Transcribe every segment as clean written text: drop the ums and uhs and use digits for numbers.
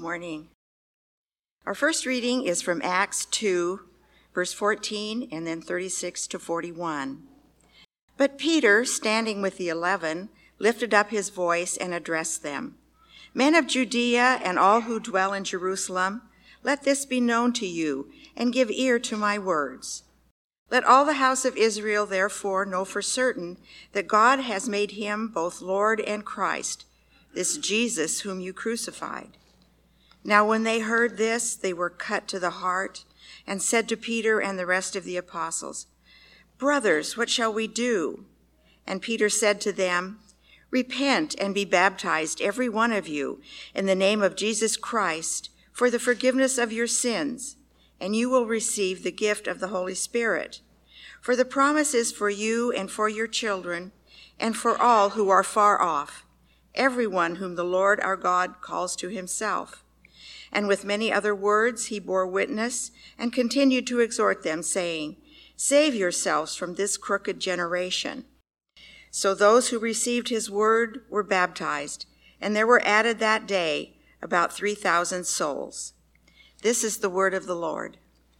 morning. Our first reading is from Acts 2, verse 14, and then 36 to 41. But Peter, standing with the 11, lifted up his voice and addressed them. Men of Judea and all who dwell in Jerusalem, let this be known to you, and give ear to my words. Let all the house of Israel therefore know for certain that God has made him both Lord and Christ, this Jesus whom you crucified. Now when they heard this, they were cut to the heart and said to Peter and the rest of the apostles, Brothers, what shall we do? And Peter said to them, Repent and be baptized, every one of you, in the name of Jesus Christ, for the forgiveness of your sins, and you will receive the gift of the Holy Spirit. For the promise is for you and for your children, and for all who are far off, everyone whom the Lord our God calls to himself. And with many other words he bore witness and continued to exhort them, saying, Save yourselves from this crooked generation. So those who received his word were baptized, and there were added that day about 3,000 souls. This is the word of the Lord.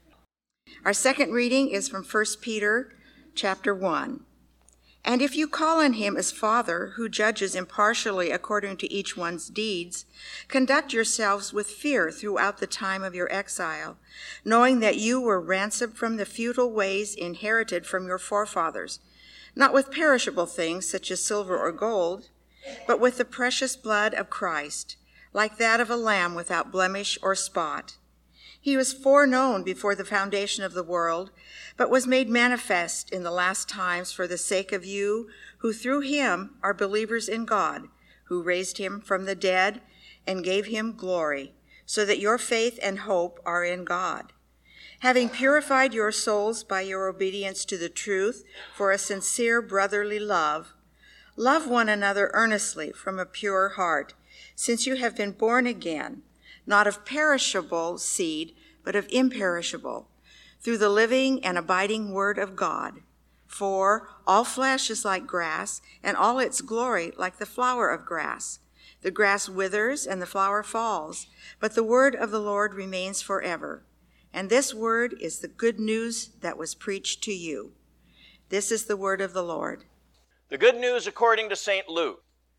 Our second reading is from 1 Peter chapter 1. And if you call on him as Father, who judges impartially according to each one's deeds, conduct yourselves with fear throughout the time of your exile, knowing that you were ransomed from the futile ways inherited from your forefathers, not with perishable things such as silver or gold, but with the precious blood of Christ, like that of a lamb without blemish or spot. He was foreknown before the foundation of the world, but was made manifest in the last times for the sake of you, who through him are believers in God, who raised him from the dead and gave him glory, so that your faith and hope are in God. Having purified your souls by your obedience to the truth for a sincere brotherly love, love one another earnestly from a pure heart, since you have been born again, not of perishable seed, but of imperishable, through the living and abiding word of God. For all flesh is like grass, and all its glory like the flower of grass. The grass withers and the flower falls, but the word of the Lord remains forever. And this word is the good news that was preached to you. This is the word of the Lord. The good news according to St. Luke.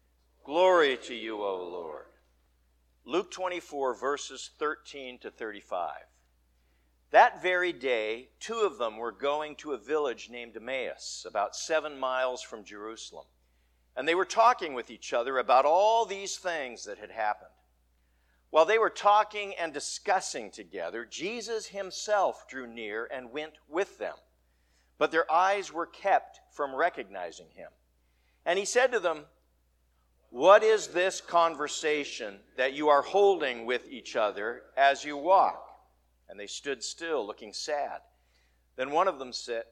Glory to you, O Lord. Luke 24, verses 13 to 35. That very day, two of them were going to a village named Emmaus, about 7 miles from Jerusalem. And they were talking with each other about all these things that had happened. While they were talking and discussing together, Jesus himself drew near and went with them. But their eyes were kept from recognizing him. And he said to them, What is this conversation that you are holding with each other as you walk? And they stood still, looking sad. Then one of them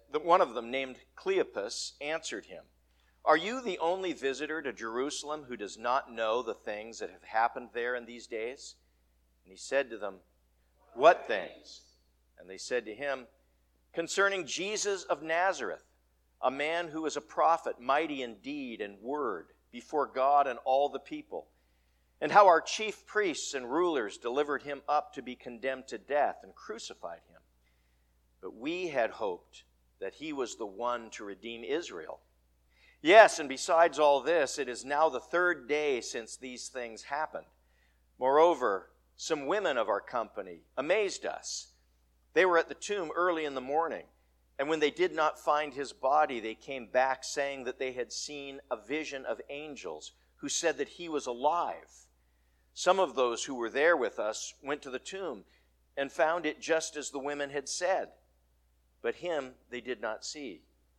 named Cleopas, answered him, Are you the only visitor to Jerusalem who does not know the things that have happened there in these days? And he said to them, What things? And they said to him, Concerning Jesus of Nazareth, a man who is a prophet, mighty in deed and word, before God and all the people, and how our chief priests and rulers delivered him up to be condemned to death and crucified him. But we had hoped that he was the one to redeem Israel. Yes, and besides all this, it is now the 3rd day since these things happened. Moreover, some women of our company amazed us. They were at the tomb early in the morning, and when they did not find his body, they came back saying that they had seen a vision of angels who said that he was alive. Some of those who were there with us went to the tomb and found it just as the women had said, but him they did not see.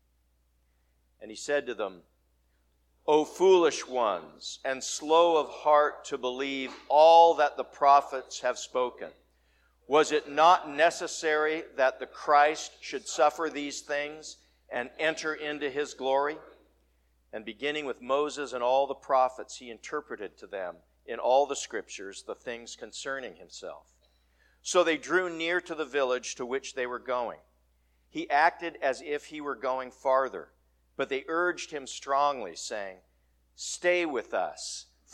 And he said to them, O foolish ones, and slow of heart to believe all that the prophets have spoken. Was it not necessary that the Christ should suffer these things and enter into his glory? And beginning with Moses and all the prophets, he interpreted to them in all the scriptures the things concerning himself. So they drew near to the village to which they were going. He acted as if he were going farther, but they urged him strongly, saying, Stay with us,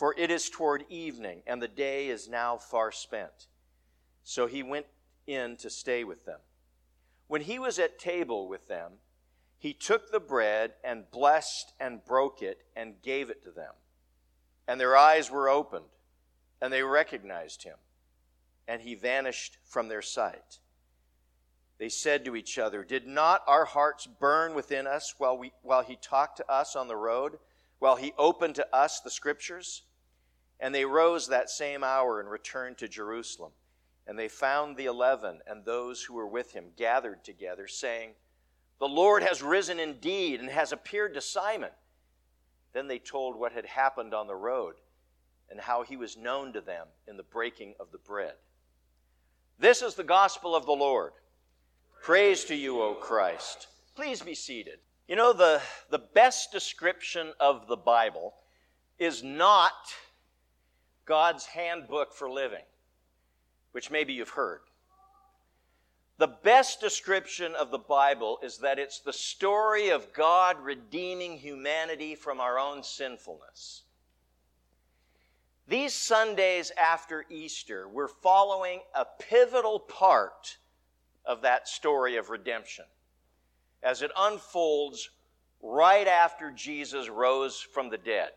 for it is toward evening, and the day is now far spent. So he went in to stay with them. When he was at table with them, he took the bread and blessed and broke it and gave it to them. And their eyes were opened, and they recognized him, and he vanished from their sight. They said to each other, "Did not our hearts burn within us while he talked to us on the road, while he opened to us the Scriptures?" And they rose that same hour and returned to Jerusalem. And they found the 11 and those who were with him gathered together, saying, "The Lord has risen indeed and has appeared to Simon." Then they told what had happened on the road and how he was known to them in the breaking of the bread. This is the gospel of the Lord. Praise to you, O Christ. Please be seated. You know, the best description of the Bible is not God's handbook for living, which maybe you've heard. The best description of the Bible is that it's the story of God redeeming humanity from our own sinfulness. These Sundays after Easter, we're following a pivotal part of that story of redemption as it unfolds right after Jesus rose from the dead.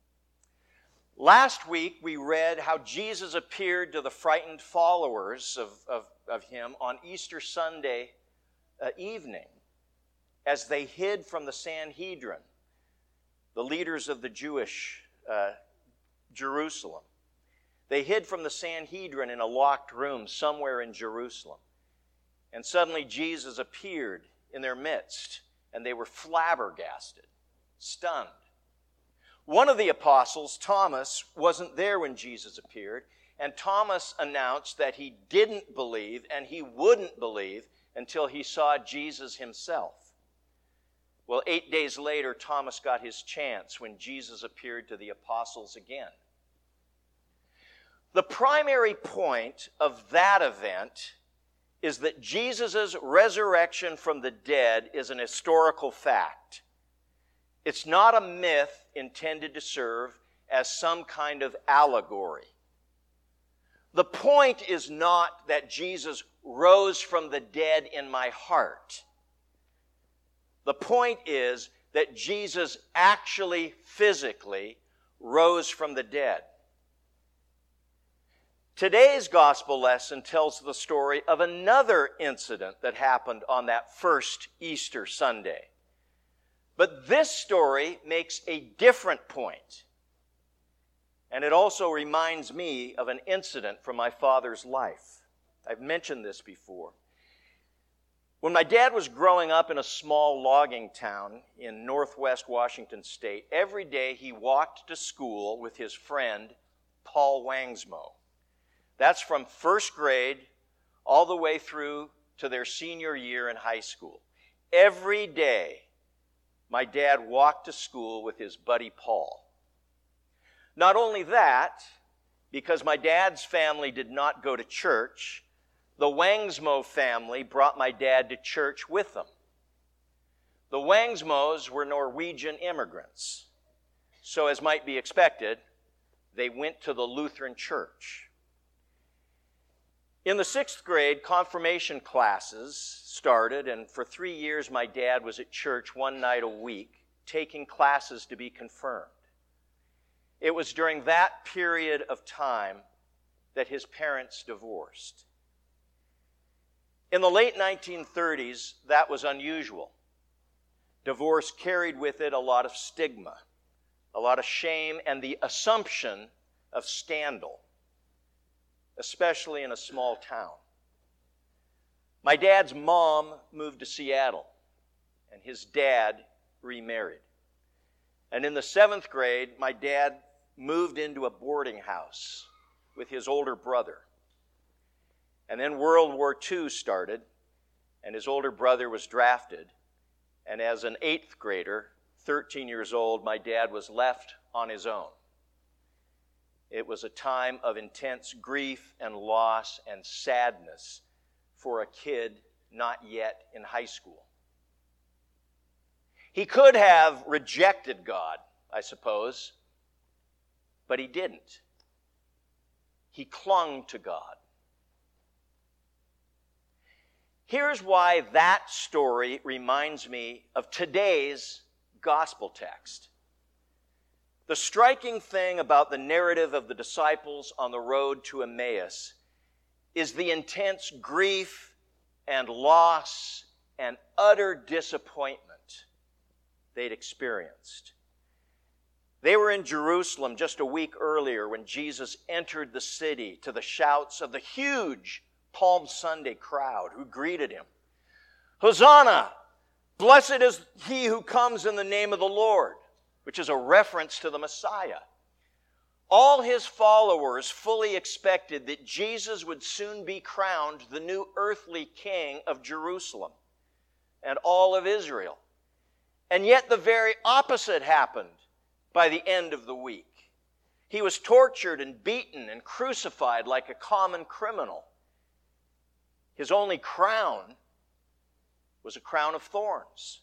Last week, we read how Jesus appeared to the frightened followers of him on Easter Sunday evening as they hid from the Sanhedrin, the leaders of the Jewish Jerusalem. They hid from the Sanhedrin in a locked room somewhere in Jerusalem. And suddenly Jesus appeared in their midst, and they were flabbergasted, stunned. One of the apostles, Thomas, wasn't there when Jesus appeared, and Thomas announced that he didn't believe and he wouldn't believe until he saw Jesus himself. Well, 8 days later, Thomas got his chance when Jesus appeared to the apostles again. The primary point of that event is that Jesus' resurrection from the dead is an historical fact. It's not a myth intended to serve as some kind of allegory. The point is not that Jesus rose from the dead in my heart. The point is that Jesus actually physically rose from the dead. Today's gospel lesson tells the story of another incident that happened on that first Easter Sunday. But this story makes a different point. And it also reminds me of an incident from my father's life. I've mentioned this before. When my dad was growing up in a small logging town in northwest Washington State, every day he walked to school with his friend, Paul Wangsmo. That's from first grade all the way through to their senior year in high school. Every day, my dad walked to school with his buddy Paul. Not only that, because my dad's family did not go to church, the Wangsmo family brought my dad to church with them. The Wangsmos were Norwegian immigrants. So as might be expected, they went to the Lutheran church. In the 6th grade, confirmation classes started, and for 3 years my dad was at church one night a week, taking classes to be confirmed. It was during that period of time that his parents divorced. In the late 1930s, that was unusual. Divorce carried with it a lot of stigma, a lot of shame, and the assumption of scandal, especially in a small town. My dad's mom moved to Seattle, and his dad remarried. And in the 7th grade, my dad moved into a boarding house with his older brother. And then World War II started, and his older brother was drafted. And as an 8th grader, 13 years old, my dad was left on his own. It was a time of intense grief and loss and sadness for a kid not yet in high school. He could have rejected God, I suppose, but he didn't. He clung to God. Here's why that story reminds me of today's gospel text. The striking thing about the narrative of the disciples on the road to Emmaus is the intense grief and loss and utter disappointment they'd experienced. They were in Jerusalem just a week earlier when Jesus entered the city to the shouts of the huge Palm Sunday crowd who greeted him. Hosanna! Blessed is he who comes in the name of the Lord, which is a reference to the Messiah. All his followers fully expected that Jesus would soon be crowned the new earthly king of Jerusalem and all of Israel. And yet the very opposite happened by the end of the week. He was tortured and beaten and crucified like a common criminal. His only crown was a crown of thorns.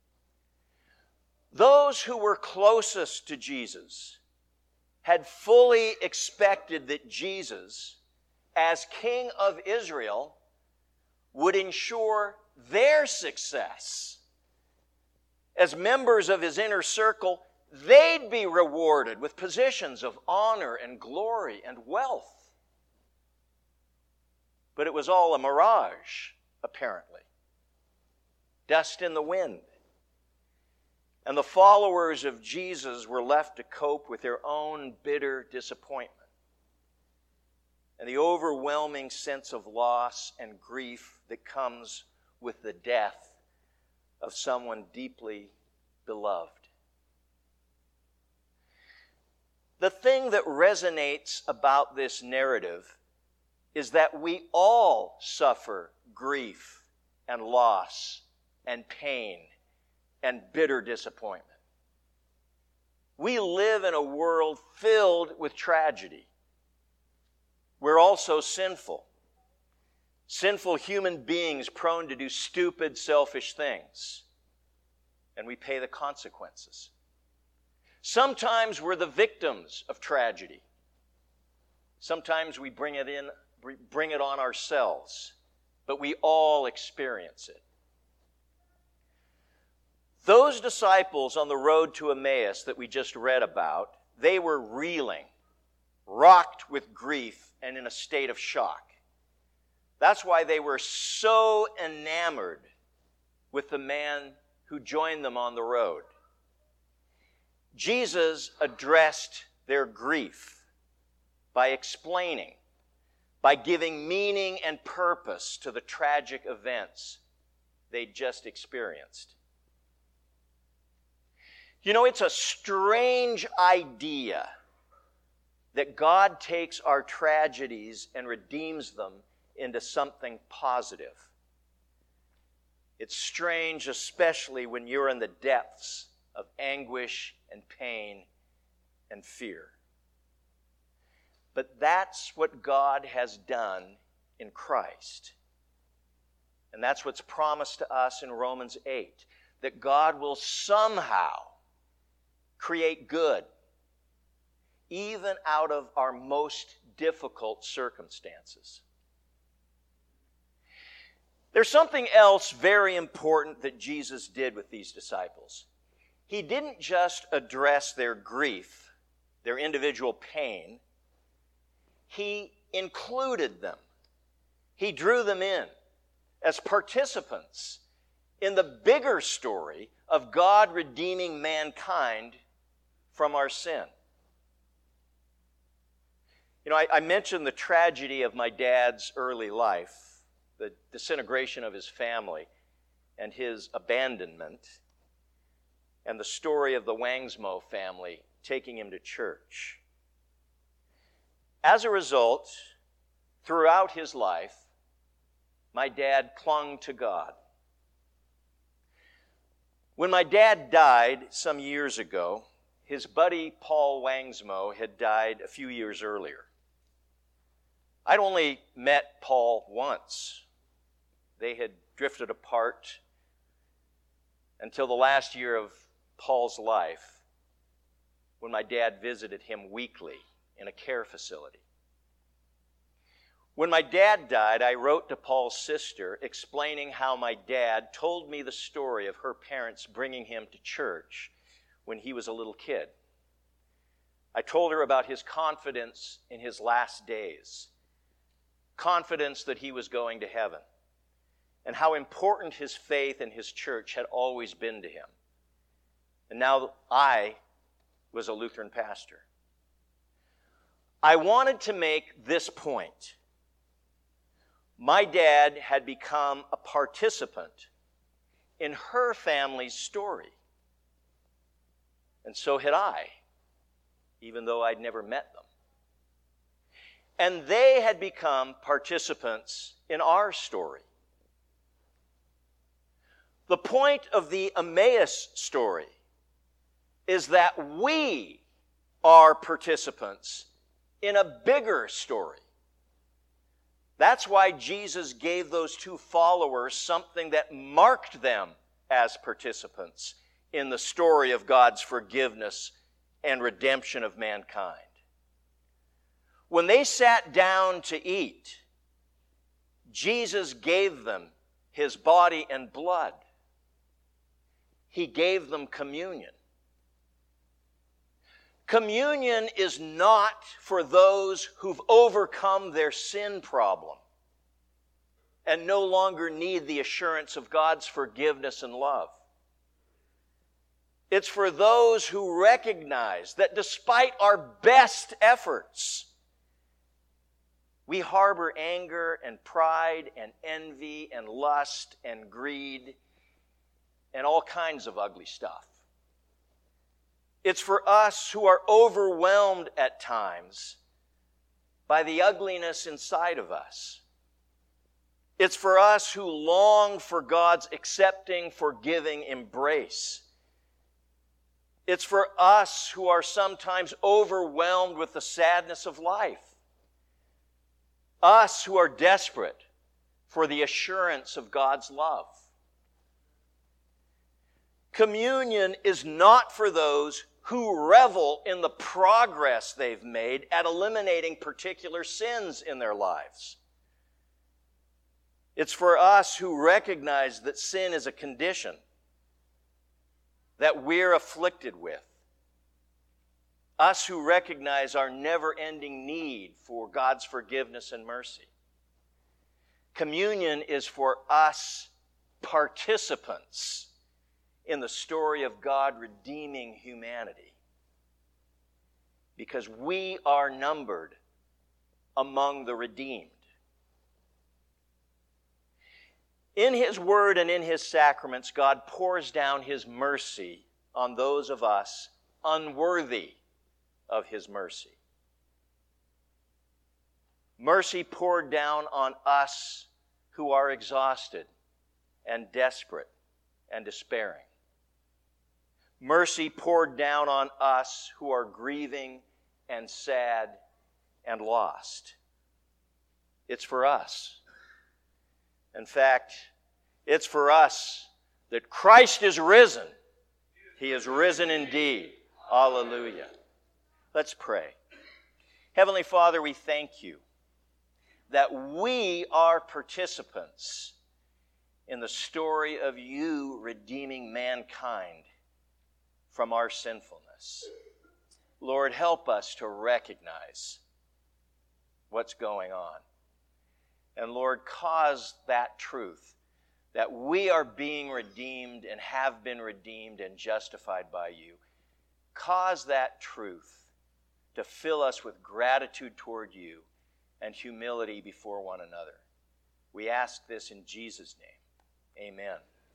Those who were closest to Jesus had fully expected that Jesus, as King of Israel, would ensure their success. As members of his inner circle, they'd be rewarded with positions of honor and glory and wealth. But it was all a mirage, apparently. Dust in the wind. And the followers of Jesus were left to cope with their own bitter disappointment and the overwhelming sense of loss and grief that comes with the death of someone deeply beloved. The thing that resonates about this narrative is that we all suffer grief and loss and pain and bitter disappointment. We live in a world filled with tragedy. We're also sinful. Sinful human beings prone to do stupid, selfish things. And we pay the consequences. Sometimes we're the victims of tragedy. Sometimes we bring it on ourselves, but we all experience it. Those disciples on the road to Emmaus that we just read about, they were reeling, rocked with grief, and in a state of shock. That's why they were so enamored with the man who joined them on the road. Jesus addressed their grief by explaining, by giving meaning and purpose to the tragic events they'd just experienced. You know, it's a strange idea that God takes our tragedies and redeems them into something positive. It's strange, especially when you're in the depths of anguish and pain and fear. But that's what God has done in Christ. And that's what's promised to us in Romans 8, that God will somehow create good, even out of our most difficult circumstances. There's something else very important that Jesus did with these disciples. He didn't just address their grief, their individual pain. He included them. He drew them in as participants in the bigger story of God redeeming mankind from our sin. You know, I mentioned the tragedy of my dad's early life, the disintegration of his family and his abandonment, and the story of the Wangsmo family taking him to church. As a result, throughout his life, my dad clung to God. When my dad died some years ago, his buddy Paul Wangsmo had died a few years earlier. I'd only met Paul once. They had drifted apart until the last year of Paul's life. when my dad visited him weekly in a care facility. When my dad died, I wrote to Paul's sister explaining how my dad told me the story of her parents bringing him to church when he was a little kid. I told her about his confidence in his last days, confidence that he was going to heaven, and how important his faith and his church had always been to him. And now I was a Lutheran pastor. I wanted to make this point. My dad had become a participant in her family's story. And so had I, even though I'd never met them. And they had become participants in our story. The point of the Emmaus story is that we are participants in a bigger story. That's why Jesus gave those two followers something that marked them as participants in the story of God's forgiveness and redemption of mankind. When they sat down to eat, Jesus gave them his body and blood. He gave them communion. Communion is not for those who've overcome their sin problem and no longer need the assurance of God's forgiveness and love. It's for those who recognize that despite our best efforts, we harbor anger and pride and envy and lust and greed and all kinds of ugly stuff. It's for us who are overwhelmed at times by the ugliness inside of us. It's for us who long for God's accepting, forgiving embrace. It's for us who are sometimes overwhelmed with the sadness of life. Us who are desperate for the assurance of God's love. Communion is not for those who revel in the progress they've made at eliminating particular sins in their lives. It's for us who recognize that sin is a condition that we're afflicted with. Us who recognize our never-ending need for God's forgiveness and mercy. Communion is for us participants in the story of God redeeming humanity. Because we are numbered among the redeemed. In His Word and in His sacraments, God pours down His mercy on those of us unworthy of His mercy. Mercy poured down on us who are exhausted and desperate and despairing. Mercy poured down on us who are grieving and sad and lost. It's for us. In fact, it's for us that Christ is risen. He is risen indeed. Hallelujah. Let's pray. Heavenly Father, we thank you that we are participants in the story of you redeeming mankind from our sinfulness. Lord, help us to recognize what's going on. And Lord, cause that truth that we are being redeemed and have been redeemed and justified by you. Cause that truth to fill us with gratitude toward you and humility before one another. We ask this in Jesus' name. Amen.